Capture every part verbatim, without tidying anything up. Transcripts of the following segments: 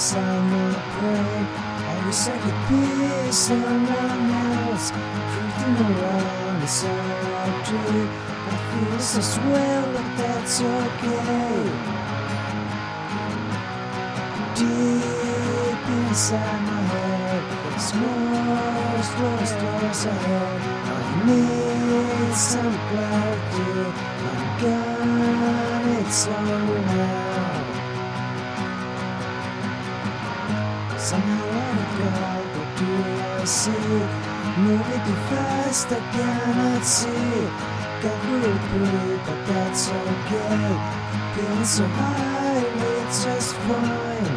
voice on my brain. I wish I could be someone else, drifting around the subject. I feel so swell, but that's okay. Deep inside my head, there's more closed doors ahead. I need some clarity. I'm gone, it's over now. Somehow I forgot, what do I see? Moving too fast, I cannot see. Can't really breathe, but that's okay. Feeling so high, it's just fine.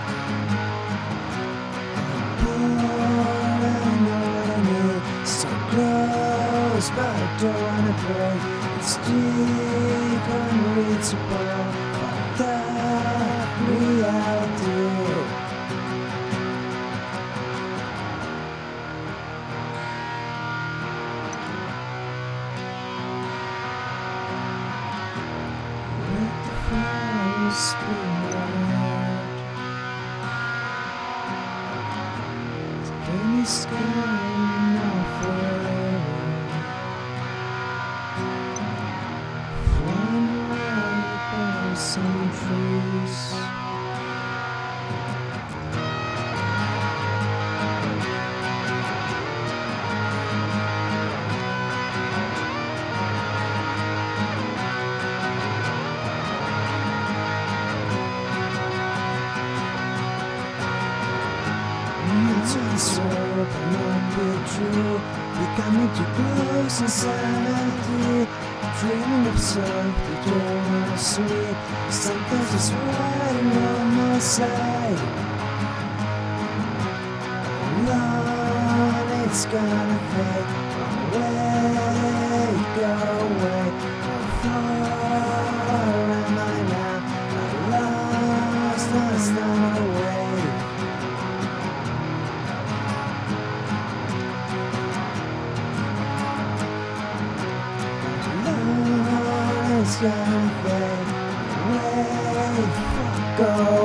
I'm bored, I know what I need. So close, but I don't wanna break. It's deep, unreachable, but that reality. Any sky now forever, flying around by some trees. So cannot be true. We coming too close insanity. Dreaming of something you don't wanna sleep. Sometimes it's riding on my side. Run, it's gonna fade away, go away. How far am I now? I lost, lost on the way. It's gonna fade away, fuck off.